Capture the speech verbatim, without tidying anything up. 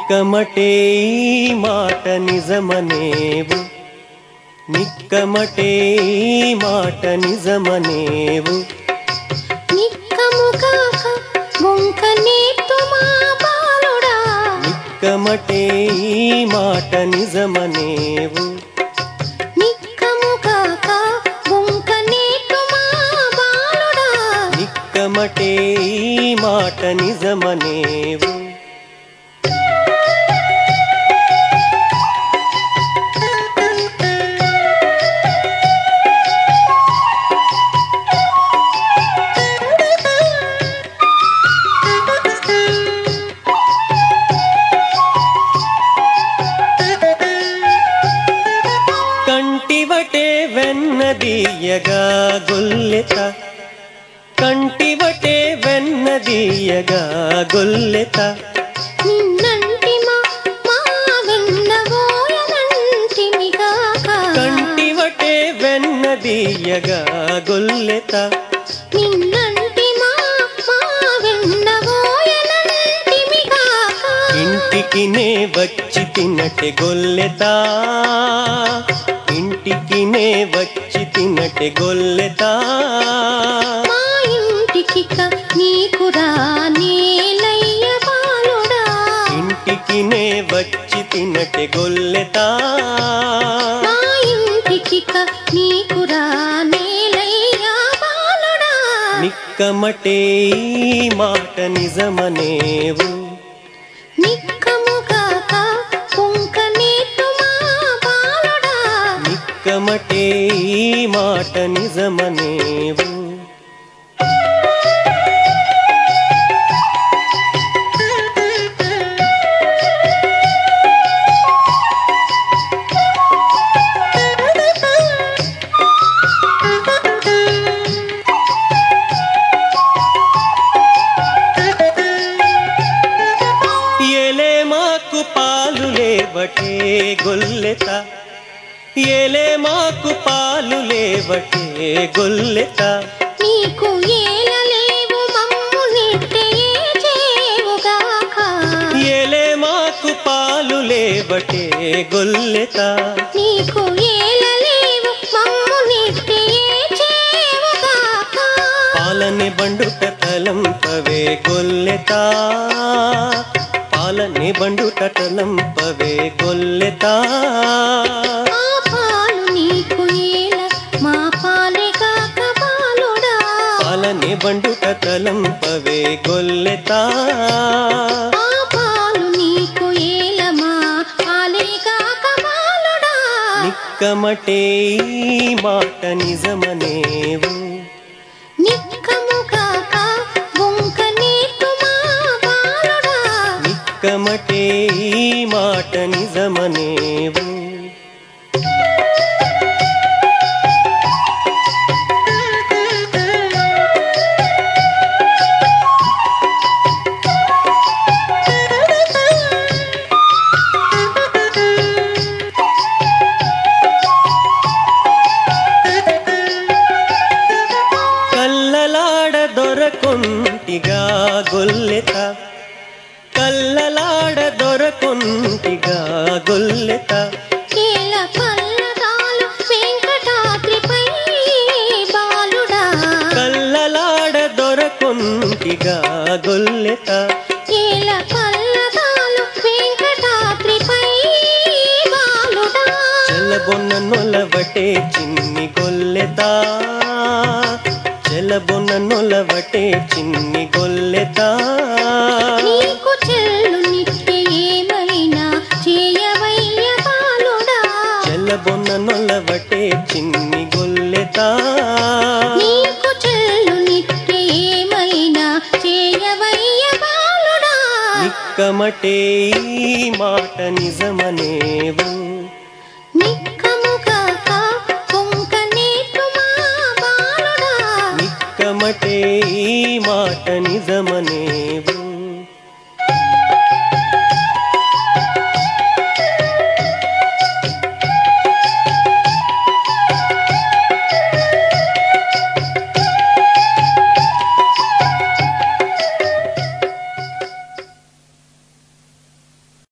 నిక్కమటే ఈ మాట నిజమనేవు నిక్కమటే ఈ మాట నిజమనేవు నిక్కముగాక బొంకనేతుమా బాలుడా నిక్కమటే ఈ మాట నిజమనేవు నిక్కముగాక బొంకనేతుమా బాలుడా నిక్కమటే ఈ మాట నిజమనేవు కంటివటే వెన్నదీయగా గొల్లెత కంటివటే వెన్నదీయగా గొల్లెత నిన్నంటిమా మా వెన్నబోయనంటిమిగాక కంటివటే వెన్నదీయగా గొల్లెత నిన్నంటిమా మా వెన్నబోయనంటిమిగాక ఇంటికి నే వచ్చి తినటె గొల్లెత ఇంటికి నే వచ్చి తినటె గొల్లెత మా ఇంటికిక నీకు రానేలయ్య బాలుడా ఇంటికి నే వచ్చి తినటె గొల్లెత మా ఇంటికిక నీకు రానేలయ్య బాలుడా నిక్కమటే ఈ మాట నిజమనేవు నిక్కముగాక బొంకనేతుమా బాలుడా నిక్కమటే ఈ మాట నిజమనేవు ఏలే మాకు పాలు లేవటే గొల్లెత ఏలే మాకు పాలు లేవటే గొల్లెత నీకు ఏలలేవు మమ్ము నెట్టెయే చేవుగాక ఏలే మాకు పాలు లేవటే గొల్లెత నీకు ఏలలేవు మమ్ము నెట్టెయే చేవుగాక పాలని బండుట తలంపవే గొల్లెత పాలని బండుట తలంపవే గొల్లెత ఆ పాలు నీకు ఏల మా పాలెగాక బాలుడా పాలని బండుట తలంపవే గొల్లెత ఆ పాలు నీకు ఏల మా పాలెగాక బాలుడా నిక్కమటే ఈ మాట నిజమనేవు నిక్కముగాక బొంకనేతుమా బాలుడా నిక్కమటే ఈ మాట నిజమనేవు కల్లలాడ దొరకొంటిగా గొల్లెత కల్లలాడ దొరకొంటిగా గొల్లెత కేల పల్లదాలు వెంకటాద్రిపై బాలుడా కల్లలాడ దొరకొంటిగా గొల్లెత కేల పల్లదాలు వెంకటాద్రిపై బాలుడా చెలబొన్న నొలవటే చిన్ని గొల్లెత చెలబొన్న నొలవటే చిన్ని గొల్లెత నీకు చెల్లు నిత్య ఏమైనా చేయవయ్య బాలుడా చెలబొన్న నొలవటే చిన్ని గొల్లెత నీకు చెల్లు నిత్య ఏమైనా చేయవయ్య బాలుడా నిక్కమటే ఈ మాట నిజమనేవు నిక్కముగాక బొంకనేతుమా బాలుడా నిక్కమటే ఈ మాట నిజమనేవు